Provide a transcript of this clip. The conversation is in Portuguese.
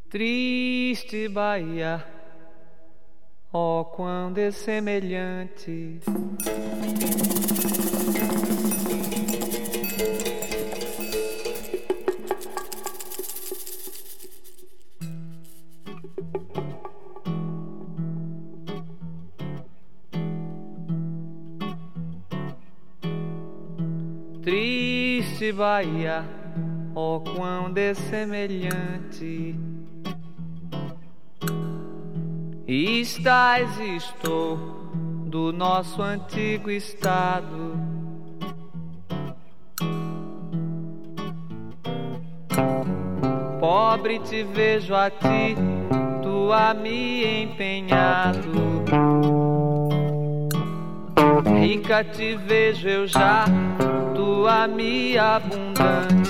Triste Bahia, oh quão dessemelhante. Triste Bahia, oh quão dessemelhante. Estás e estou do nosso antigo estado. Pobre te vejo a ti, tu a me empenhado. Rica te vejo eu já, tu a me abundante.